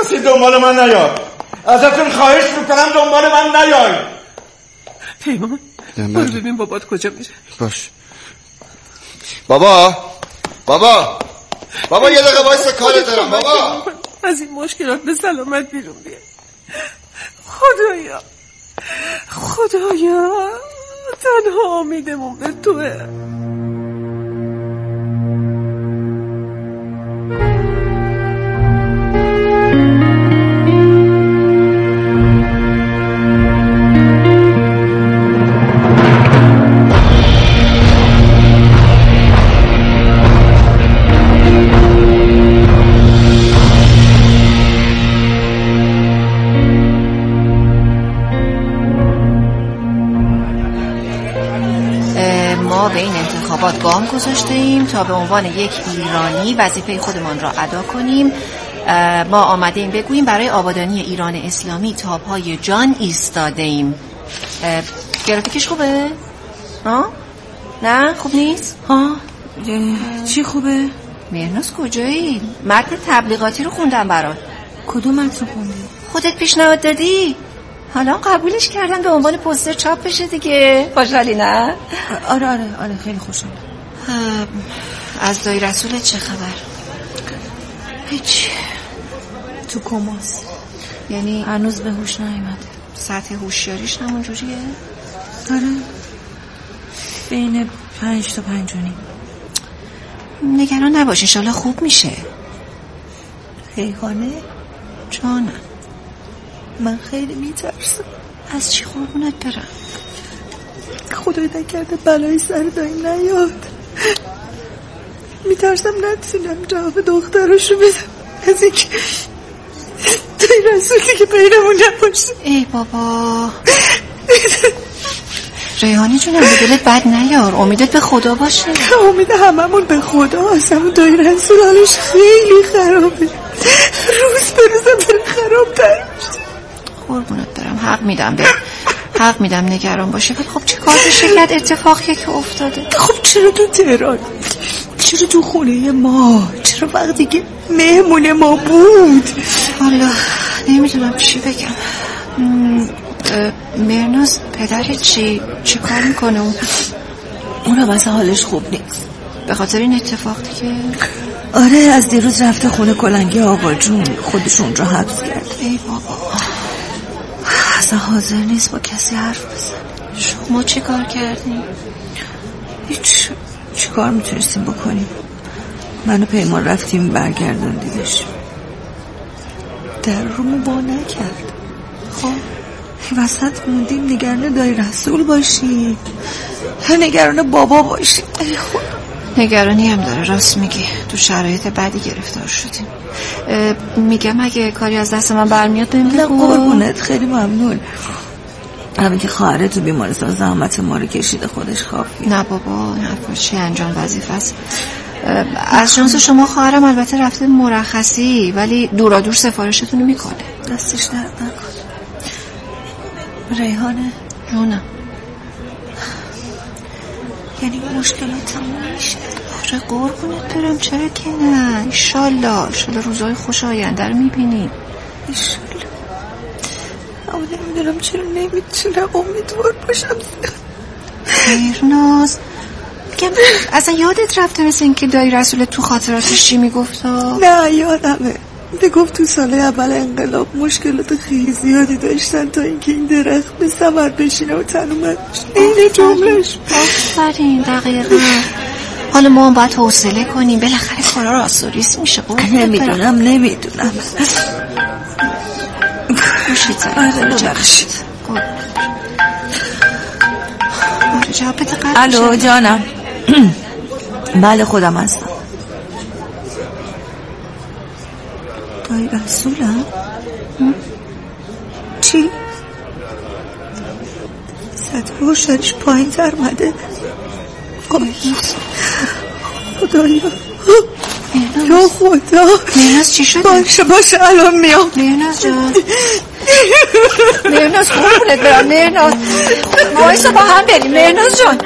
کسی دنبال من نیای. ازتون خواهش میکنم دنبال من نیای. پیمان برو ببین بابات کجا میره. باش. بابا یه دقیقه وایسا، کار دارم. بابا از این مشکلات به سلامت بیرون بیا. خدایا تنها امیدمون به توه. به این انتخابات گام گذاشتیم تا به عنوان یک ایرانی وظیفه خودمان را ادا کنیم. ما آمده ایم بگوییم برای آبادانی ایران اسلامی تا پای جان ایستاده ایم. گرافیکش خوبه؟ نه خوب نیست؟ چی خوبه؟ مهناز کجایی؟ متن تبلیغاتی رو خوندم برات. کدوم متن رو خوندی؟ خودت پیشنهاد دادی. حالا قبولش کردن به عنوان پوستر چاپ بشه دیگه. خوشحالی نه؟ آره خیلی خوشحالم. از دایی رسول چه خبر؟ هیچ. تو کماست. یعنی هنوز به هوش نیامده. سطح هوشیاریش همون جوریه؟ آره بین 5 تا 5.5. نگران نباش انشالله خوب میشه. ریحانه جانم من خیلی میترسم. از چی قربونت برم؟ خدای نکرده بلایی سر داییم نیاد. میترسم نتونم جواب دختراشو بدم از اینکه دایی رسولی که بینمون نباشه. ای بابا ریحانی جونم به دلت بد نیار. امیدت به خدا باشه. امید هممون به خدا هست. همون دایی رسول حالش خیلی خرابه. روز به روز داره خرابتر میشه. قربونت برم حق میدم نگران باشه. ولی خب چه کار بشه کرد؟ اتفاقی که افتاده. خب چرا تو تهران؟ چرا تو خونه ما؟ چرا وقتی که مهمون ما بود؟ والا نمیدونم چی بگم. مرناز پدرت چی کار میکنه؟ اونم از حالش خوب نیست به خاطر این اتفاق دیگه. آره از دیروز رفته خونه کلنگی آقا جون، خودشون را حبس کرد. ای بابا اصلا حاضر نیست با کسی حرف بزنه. شما چه کار کردیم؟ هیچ. چه کار میتونستیم بکنیم؟ من و پیمان رفتیم برگردوندیمش. در رومو با نکرد. خب وسط موندیم نگران دایی رسول باشیم یا نگران بابا باشیم. ای خدا نگرانی هم داره. راست میگی تو شرایط بدی گرفتار شدیم. میگم اگه کاری از دست من برمیاد بهم بگو. نه قربونت خیلی ممنون. همین که خواهرت تو بیمارستان زحمت ما رو کشیده خودش خوابید. نه بابا نه چه انجام وظیفه است. از شانس شما خواهرم البته رفته مرخصی ولی دورادور سفارشتون رو میکنه. دستش درد نکنه. ریحانه جونم یعنی مشکلات تموم میشه؟ آره قربونت برم چرا که نه. انشالله روزای خوش آینده رو میبینیم. انشالله. اما نمیدونم چرا نمیتونم امیدوار باشم. مرناز میگم اصلا یادت رفته مثل این که دایی رسول تو خاطراتش چی میگفت؟ نه یادمه. میگفت تو سال اول انقلاب مشکلات خیلی زیادی داشتن تا اینکه این درخت به ثمر بشینه و تنومت بشه. این جملهش. آفرین دقیقا. حالا ما هم باید حوصله کنیم بالاخره کارا را آسوریس میشه. نمیدونم گوشید ببخشید. جواب بده. الو جانم. بله خودم هستم. دایی رسولم؟ چی؟ سطح هوشش پایین تر مده. خدایا یا خدا. مرناز چی شده؟ باشه الان میام. مرناز جان مرناز قربونت برم. مرناز وایسا با هم بریم. مرناز جان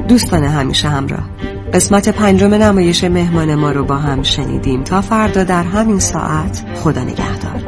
دوستان همیشه همراه، قسمت 5 نمایش مهمان ما رو با هم شنیدیم. تا فردا در همین ساعت، خدا نگهدار.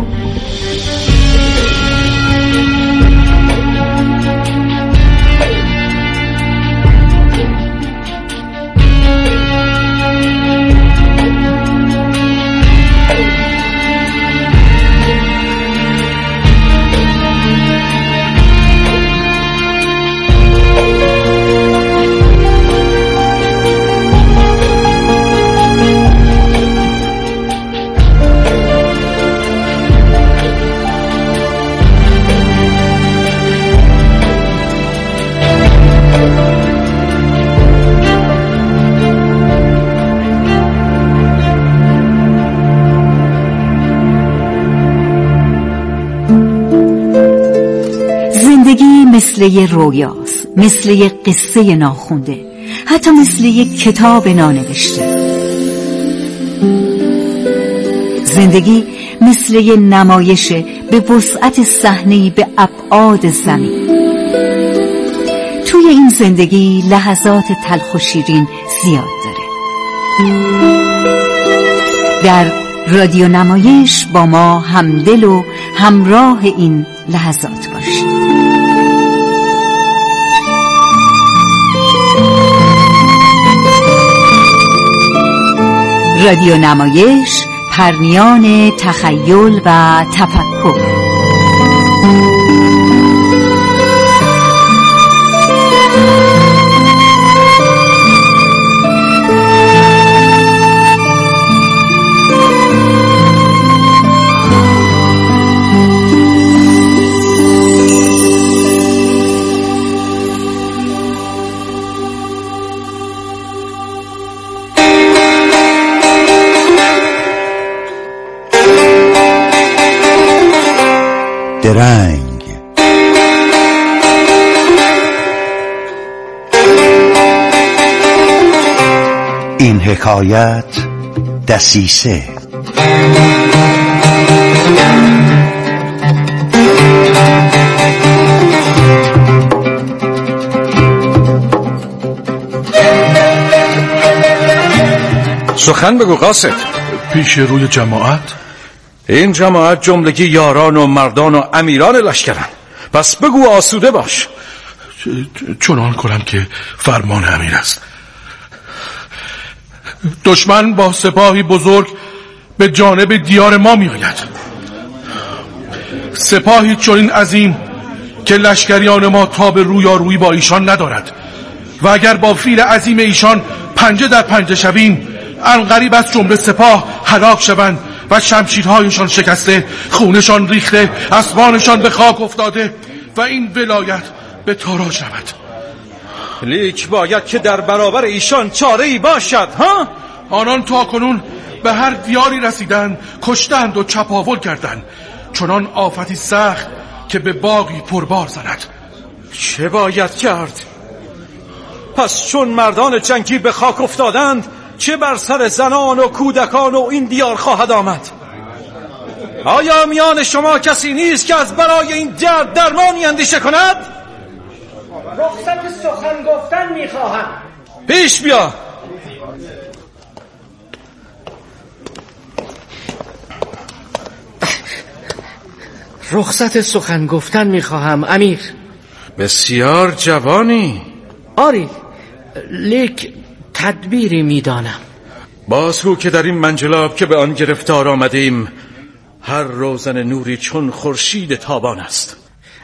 مثل یه رویاست، مثل یه قصه ناخونده، حتی مثل یه کتاب نانوشته. زندگی مثل یه نمایشه به وسعت صحنه‌ای به ابعاد زمین. توی این زندگی لحظات تلخ و شیرین زیاد داره. در رادیو نمایش با ما همدل و همراه این لحظات باشید. رادیو نمایش، پرنیان تخیل و تفکر. درنگ این حکایت دسیسه. سخن بگو قاصد. پیش روی جماعت؟ این جماعت جملگی یاران و مردان و امیران لشکرن، پس بگو آسوده باش. چنان کنم که فرمان امیر است. دشمن با سپاهی بزرگ به جانب دیار ما می آید. سپاهی چنین عظیم که لشکریان ما تاب رویارویی با ایشان ندارد و اگر با فیل عظیم ایشان پنجه در پنجه شویم، عنقریب از جمله سپاه هلاک شوند و شمشیرهایشان شکسته، خونشان ریخته، اسبانشان به خاک افتاده و این ولایت به تاراج رود. لیک باید که در برابر ایشان چاره‌ای باشد. ها؟ آنان تا کنون به هر دیاری رسیدند، کشتند و چپاول کردند، چنان آفتی سخت که به باغی پربار زند. چه باید کرد؟ پس چون مردان جنگی به خاک افتادند، چه بر سر زنان و کودکان و این دیار خواهد آمد؟ آیا میان شما کسی نیست که از برای این درد درمانی اندیشه کند؟ رخصت سخن گفتن میخواهم. پیش بیا. رخصت سخن گفتن میخواهم امیر. بسیار جوانی. آری، لیک تدبیری میدانم. بازگو که در این منجلاب که به آن گرفتار آمدیم، هر روزن نوری چون خورشید تابان است.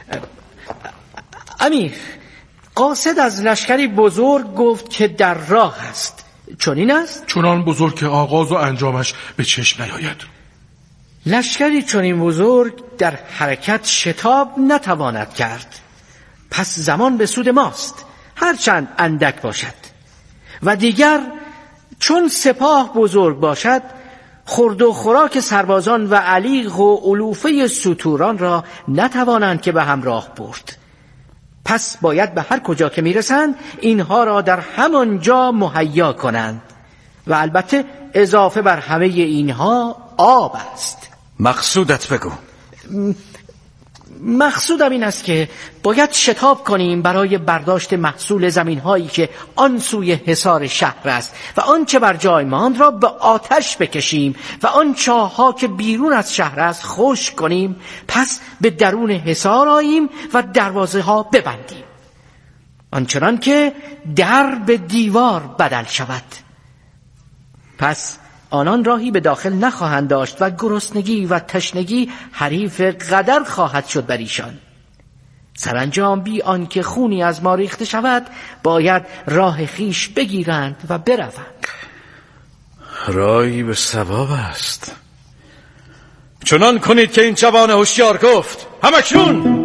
امیر، قاصد از لشکری بزرگ گفت که در راه است. چنین است؟ چنان بزرگ که آغاز و انجامش به چشم نیاید. لشکری چنین بزرگ در حرکت شتاب نتواند کرد. پس زمان به سود ماست، هرچند اندک باشد. و دیگر چون سپاه بزرگ باشد، خورد و خوراک سربازان و علیق و علوفه ستوران را نتوانند که به همراه برد. پس باید به هر کجا که میرسند اینها را در همان جا مهیا کنند و البته اضافه بر همه اینها آب است. مقصودت بگو. مقصودم این است که باید شتاب کنیم برای برداشت محصول زمین‌هایی که آن سوی حصار شهر است و آنچه بر جای ماند را به آتش بکشیم و آن چاه‌ها که بیرون از شهر است خشک کنیم، پس به درون حصار آییم و دروازه‌ها ببندیم، آنچنان که در به دیوار بدل شود. پس آنان راهی به داخل نخواهند داشت و گرسنگی و تشنگی حریف قدر خواهد شد بر ایشان. سرانجام بی آنکه خونی از ما ریخته شود باید راه خیش بگیرند و بروند. رایی به ثواب است. چنان کنید که این جوان هوشیار گفت. همکنون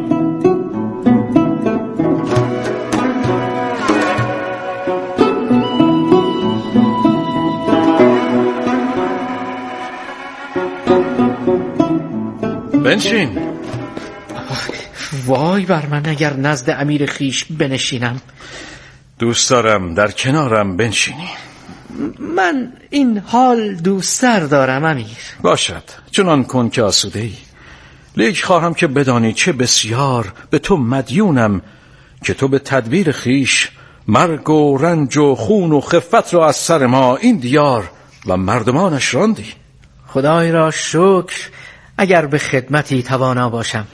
بنشین. وای بر من اگر نزد امیر خیش بنشینم. دوست دارم در کنارم بنشینی. من این حال دوست‌تر دارم امیر. باشد، چنان کن که آسوده ای. لیک خواهم که بدانی چه بسیار به تو مدیونم که تو به تدبیر خیش مرگ و رنج و خون و خفت را از سر ما این دیار و مردمانش راندی. خدای را شکر اگر به خدمتی توانا باشم.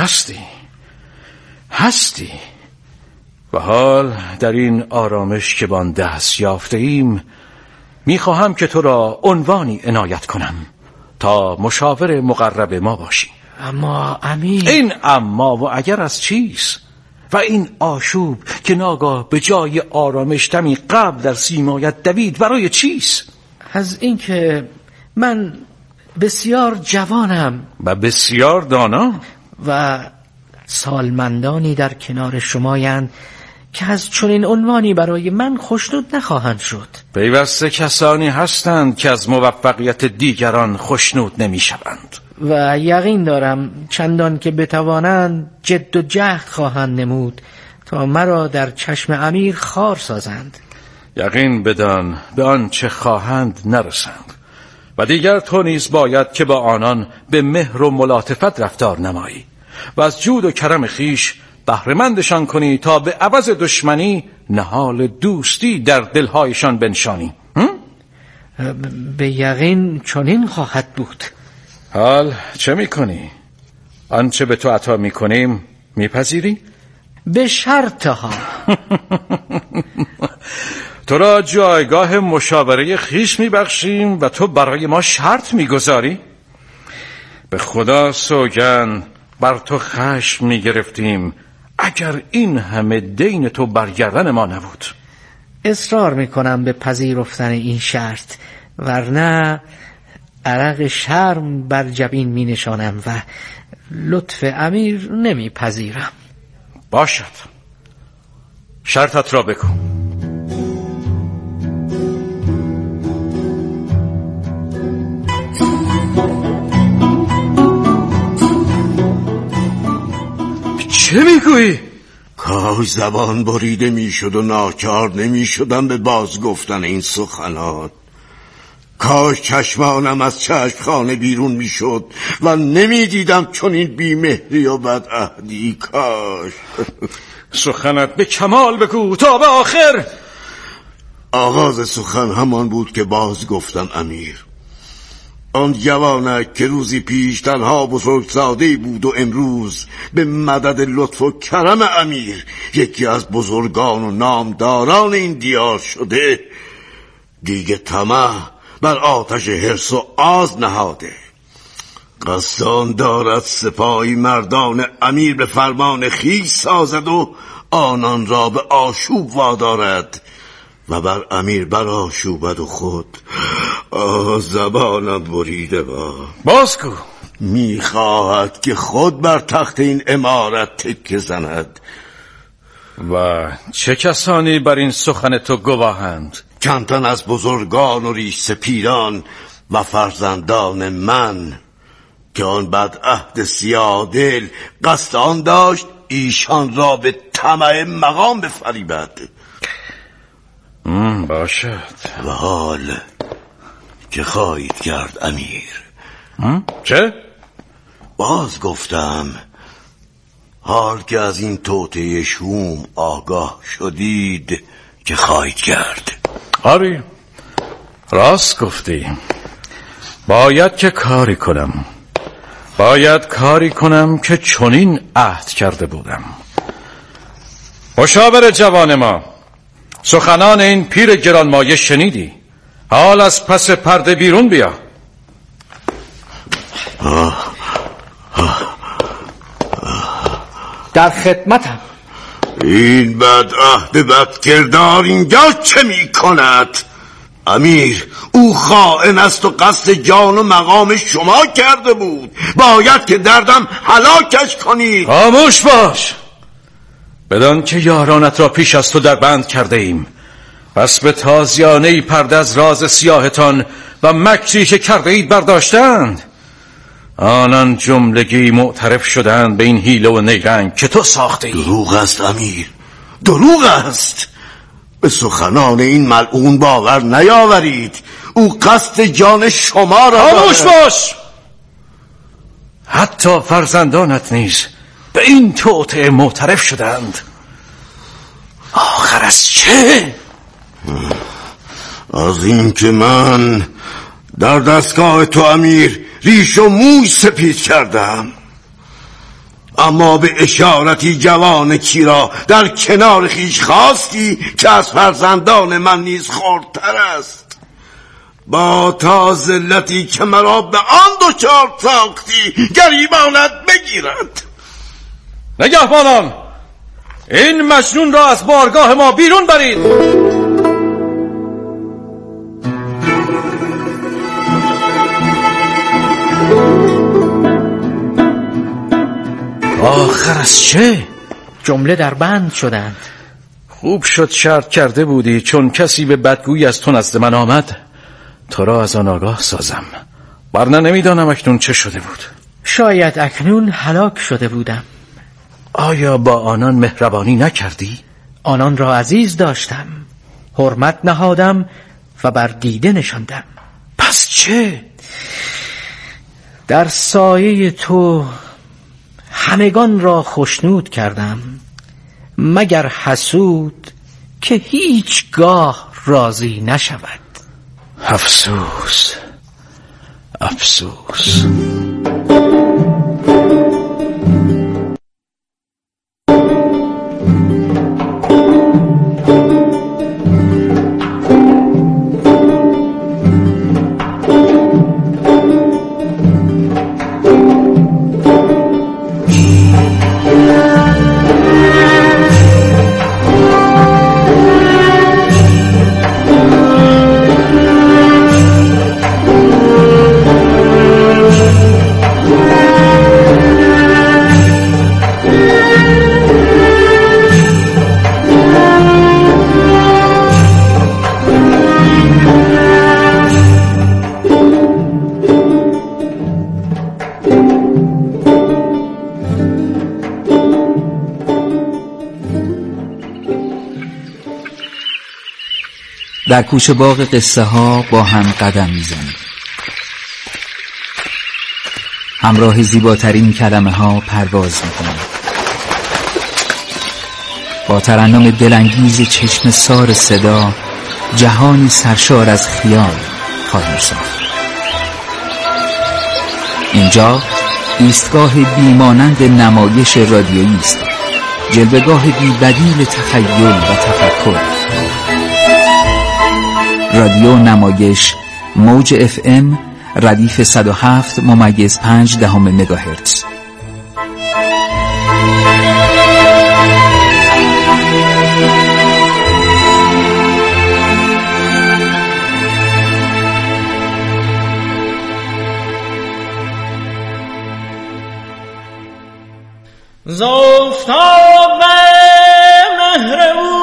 هستی و حال در این آرامش که بان دست یافته ایم میخواهم که تو را عنوانی عنایت کنم تا مشاور مقرب ما باشی. اما امیر، این اما و اگر از چیست؟ و این آشوب که ناگاه به جای آرامش دمی قبل در سیمایت دوید برای چیست؟ از اینکه من بسیار جوانم و بسیار دانا و سالمندانی در کنار شمایند که از چنین عنوانی برای من خوشنود نخواهند شد. پیوسته کسانی هستند که از موفقیت دیگران خوشنود نمی شوند و یقین دارم چندان که بتوانند جد و جهد خواهند نمود تا مرا در چشم امیر خار سازند. یقین بدان به آنچه خواهند نرسند و دیگر تو نیز باید که با آنان به مهر و ملاطفت رفتار نمایی و از جود و کرم خیش بهره‌مندشان کنی تا به عوض دشمنی نهال دوستی در دلهایشان بنشانی. به یقین چنین خواهد بود. حال چه میکنی؟ آنچه به تو عطا میکنیم میپذیری؟ به شرطها. تو را جایگاه مشاوره خیش میبخشیم و تو برای ما شرط میگذاری؟ به خدا سوگند بر تو خشم میگرفتیم اگر این همه دین تو برگردن ما نبود. اصرار میکنم به پذیرفتن این شرط، ورنه عرق شرم بر جبین می نشانم و لطف امیر نمی پذیرم. باشد، شرطت را بگو. چه میگویی؟ کاش زبان بریده میشد و ناچار نمیشدم به باز گفتن این سخنات. کاش چشمانم از چشمخانه بیرون میشد و نمیدیدم چون این بیمهری و بدعهدی. کاش. سخنت به کمال بگو تا به آخر. آغاز سخن همان بود که باز گفتم امیر. آن جوانک که روزی پیش تنها بزرگزاده‌ای بود و امروز به مدد لطف و کرم امیر یکی از بزرگان و نامداران این دیار شده، دیگه طمع بر آتش حرص و آز نهاده. قصدان دارد سپاهی مردان امیر به فرمان خویش سازد و آنان را به آشوب وادارد و بر امیر برآشوبد و خود زبانم بریده بازگو. میخواهد که خود بر تخت این امارت تکه زند. و چه کسانی بر این سخن تو گواهند؟ چند تن از بزرگان و ریش سپیران و فرزندان من که آن بدعهد سیاه دل قصد آن داشت ایشان را به طمع مقام بفریبد. باشد. و حال چه خواهید کرد امیر؟ چه؟ باز گفتم حال که از این توطئه شوم آگاه شدید که خواهید کرد. آری راست گفتی. باید که کاری کنم. باید کاری کنم که چنین عهد کرده بودم. مشاور جوان ما، سخنان این پیر گرانمایه شنیدی. حال از پس پرده بیرون بیا. در خدمتم. این بد عهد بد کردار اینجا چه می کند؟ امیر، او خائن است و قصد جان و مقام شما کرده بود. باید که دردم هلاکش کنید. خاموش باش. بدان که یارانت را پیش از تو در بند کرده ایم، پس به تازیانه پرده از راز سیاهتان و مکری که کرده اید برداشتند. آنان جملگی معترف شدند به این حیله و نیرنگ که تو ساخته ای. دروغ است امیر، دروغ است. به سخنان این ملعون باور نیاورید. او قصد جان شما را خاموش باش. حتی فرزندانت نیز به این توطئه معترف شدند. آخر از چه؟ از این که من در دستگاه تو امیر ریش و موی سپید کردم، اما به اشارتی جوان کی را در کنار خیش خواستی که از فرزندان من نیز خردتر است. با تا ذلتی که مرا به آن دچار ساختی گریبانت بگیرد. نگهبانان، این مجنون را از بارگاه ما بیرون برید. آخر از چه؟ جمله در بند شدند. خوب شد شرط کرده بودی، چون کسی به بدگویی از تو نزد من آمد تو را از آن آگاه سازم. ورنه نمیدانم اکنون چه شده بود. شاید اکنون هلاک شده بودم. آیا با آنان مهربانی نکردی؟ آنان را عزیز داشتم، حرمت نهادم و بر دیده نشاندم. پس چه؟ در سایه تو همگان را خشنود کردم، مگر حسود که هیچگاه راضی نشود. افسوس افسوس. در کوچه باغ قصه ها با هم قدم میزنیم. همراه زیباترین کلمه ها پرواز میکنیم. با ترنم دلانگیز چشم سار صدا جهانی سرشار از خیال خواهیم ساخت. اینجا ایستگاه بیمانند نمایش رادیویی است، جلوه‌گاه بی‌بدیل تخیل و تفکر. رادیو نمایش موج FM ردیف 107.5 مگاهرتز. زافتاب مهر او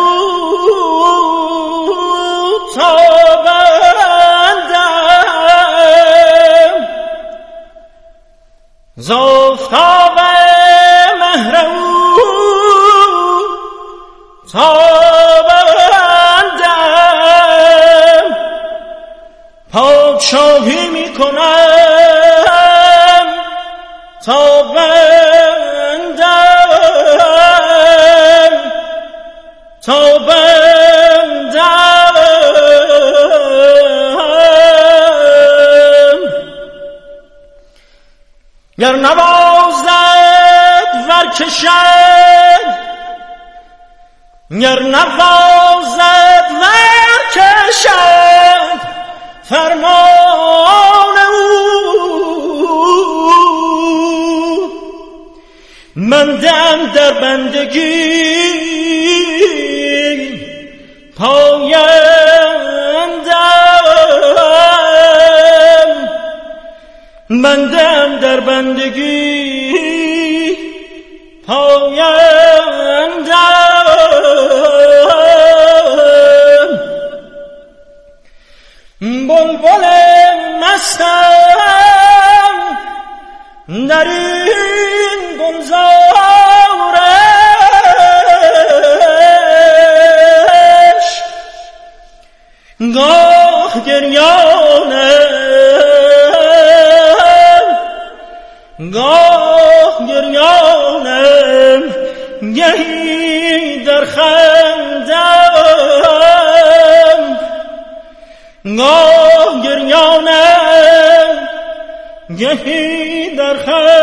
تابندم، زافتاب مهر او تابندم، پادشاهی می کنم تا بندم. گر نوازد ورکشد گر نوازد ورکشد فرمان او بندم در بندگی پایندم بندم در بندگی پایندم بلبل مستم در این گلزارش گاه گریانم گاه گریانم گهی در خندم گاه گریانم گهی در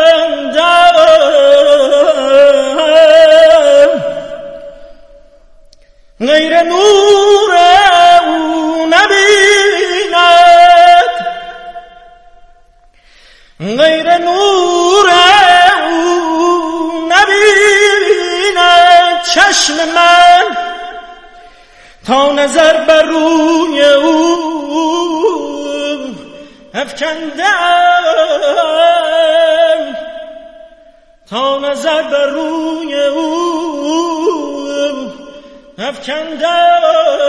خندم غیر نور او نبیند غیر نور او نبیند چشم من تا نظر بر روی او افکندم تا نظر بر روی او افکندم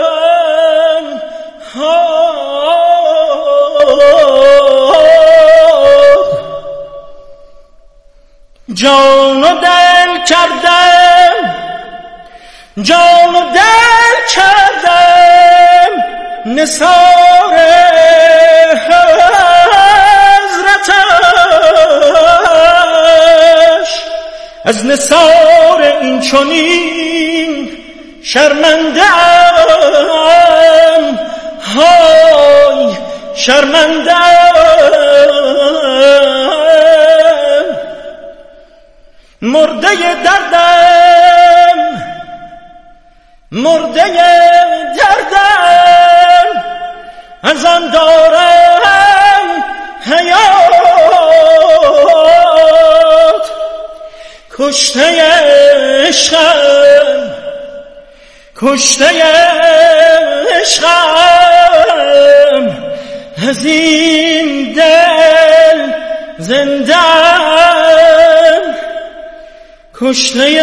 جان و دل کردم جان و دل کردم نثار حضرتش از نثار این چنین شرمنده‌ام های شرمنده‌ام مرده دردم مرده دردم از آن دارم حیات کشته عشقم کشته عشقم از این دل زندم کشته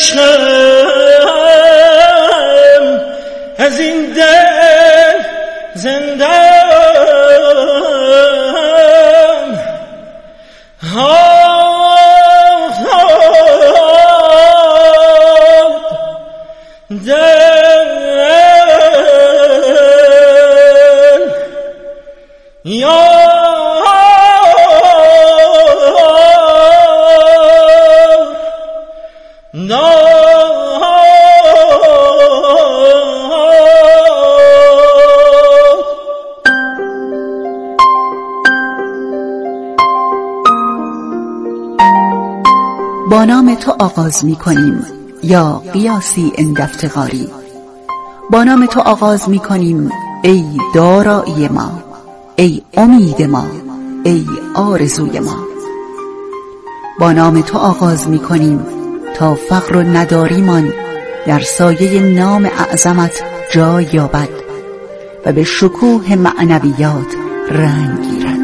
عشقم از این دل زندم با نام تو آغاز می کنیم یا قیاسی اندفتقاری. با نام تو آغاز می کنیم ای دارایی ما، ای امید ما، ای آرزوی ما. با نام تو آغاز می کنیم تا فقر و نداریمان در سایه نام اعظمت جای یابد و به شکوه معنویات رنگ گیرد.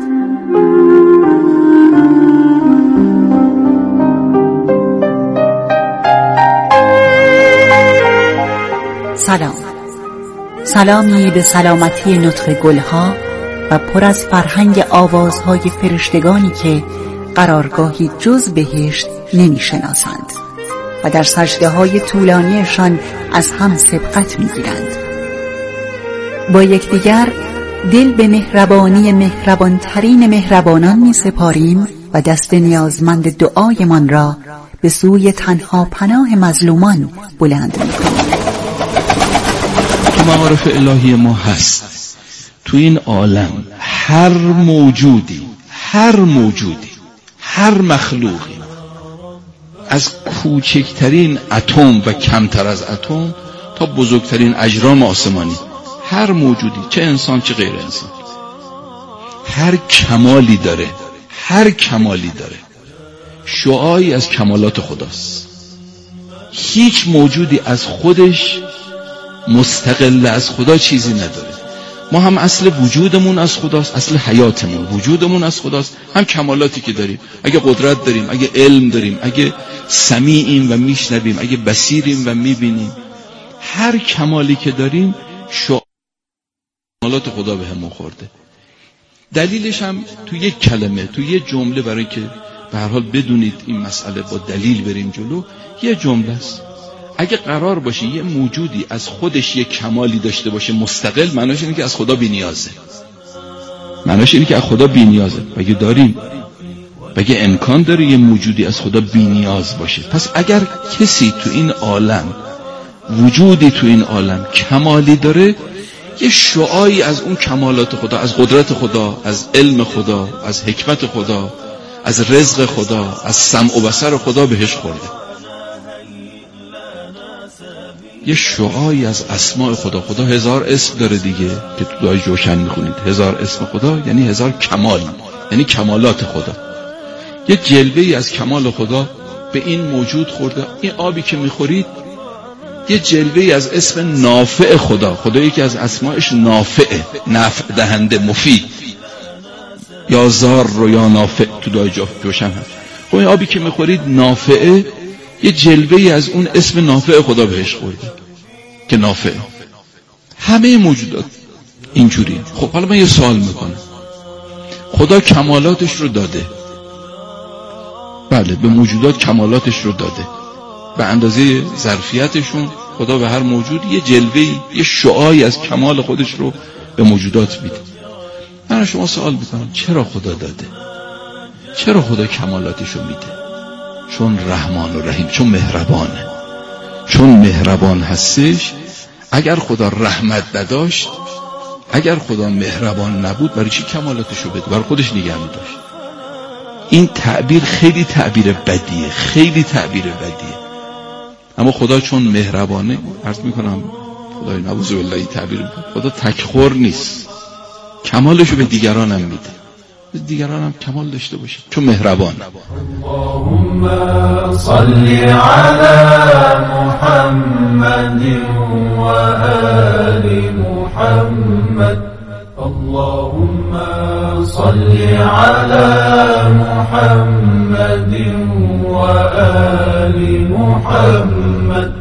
سلام، سلامی به سلامتی نطق گلها و پر از فرهنگ آوازهای فرشتگانی که قرارگاهی جز بهشت نمی شناسند و در سجده های طولانیشان از هم سبقت می گیرند. با یکدیگر دل به مهربانی مهربانترین مهربانان می سپاریم و دست نیازمند دعایمان را به سوی تنها پناه مظلومان بلند می کنیم. تو معارف الهی ما هست. تو این عالم هر موجودی هر مخلوقی از کوچکترین اتم و کمتر از اتم تا بزرگترین اجرام آسمانی، هر موجودی، چه انسان چه غیر انسان، هر کمالی داره، هر کمالی داره شعاعی از کمالات خداست. هیچ موجودی از خودش مستقل از خدا چیزی نداره. ما هم اصل وجودمون از خداست، اصل حیاتمون وجودمون از خداست، هم کمالاتی که داریم، اگه قدرت داریم، اگه علم داریم، اگه سمیعیم و میشنویم، اگه بصیریم و میبینیم، هر کمالی که داریم کمالات خدا به همون خورده. دلیلش هم تو یک کلمه، تو یک جمله، برای که به هر حال بدونید این مسئله با دلیل بریم جلو، یه جمله است. اگه قرار باشه یه موجودی از خودش یه کمالی داشته باشه مستقل، معناش اینه که از خدا بی‌نیازه. معناش اینه که از خدا بی‌نیازه. بگه داریم، بگه امکان داره یه موجودی از خدا بی‌نیاز باشه. پس اگر کسی تو این عالم، وجودی تو این عالم کمالی داره، یه شعاعی از اون کمالات خدا، از قدرت خدا، از علم خدا، از حکمت خدا، از رزق خدا، از سمع و بصر خدا بهش خورده. یه شعاعی از اسماء خدا. خدا 1000 اسم داره دیگه که تو دعای جوشن میخونید. 1000 اسم خدا یعنی 1000 کمال، یعنی کمالات خدا. یه جلوه‌ای از کمال خدا به این موجود خورده. این آبی که میخورید یه جلوه‌ای از اسم نافع خدا. خدا یکی از اسمائش نافعه، نفع دهنده، مفید، یا زار رو یا نافع تو دعای جوشن هست. خب این آبی که میخورید نافعه، یه جلوه‌ای از اون اسم نافع خدا بهش خورده که نافع. همه موجودات اینجوریه. خب حالا من یه سوال میکنم، خدا کمالاتش رو داده، بله، به موجودات کمالاتش رو داده، به اندازه ظرفیتشون خدا به هر موجود یه جلوه‌ای، یه شعاعی از کمال خودش رو به موجودات میده. من شما سوال میکنم چرا خدا داده؟ چرا خدا کمالاتش رو میده؟ چون رحمان و رحیم، چون مهربانه. چون مهربان هستش. اگر خدا رحمت نداشت، اگر خدا مهربان نبود، برای چی کمالاتش رو بده؟ برای خودش نگه می‌داشت. این تعبیر خیلی تعبیر بدیه، خیلی تعبیر بدیه. اما خدا چون مهربانه، عرض میکنم خدای نعوذ بالله این تعبیر، خدا تکخور نیست، کمالشو به دیگران هم میده، به دیگران هم کمال داشته باشه چون مهربان. اللهم صل علی محمد و آل محمد. اللهم صل علی محمد و آل محمد.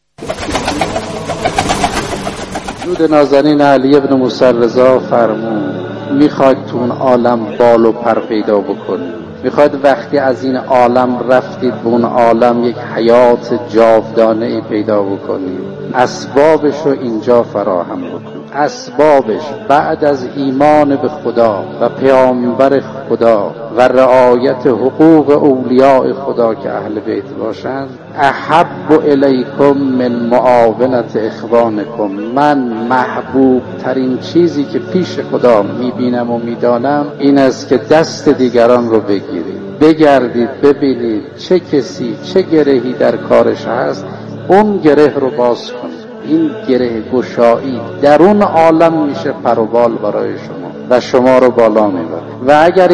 درود نازنین علی ابن موسی رضا فرمود میخواید تو اون عالم بال و پر پیدا بکنید، میخواید وقتی از این عالم رفتید به اون عالم یک حیات جاودانه پیدا بکنید، اسبابش رو اینجا فراهم بکنید. اسبابش بعد از ایمان به خدا و پیامبر خدا و رعایت حقوق اولیاء خدا که اهل بیت باشند، احب الیکم من معاونت اخوانکم. من محبوب ترین چیزی که پیش خدا میبینم و میدانم این است که دست دیگران رو بگیرید، بگردید ببینید چه کسی چه گرهی در کارش هست، اون گره رو باز کنید. این گره گشایی در اون عالم میشه پر و بال برای شما و شما رو بالا میبره. و اگر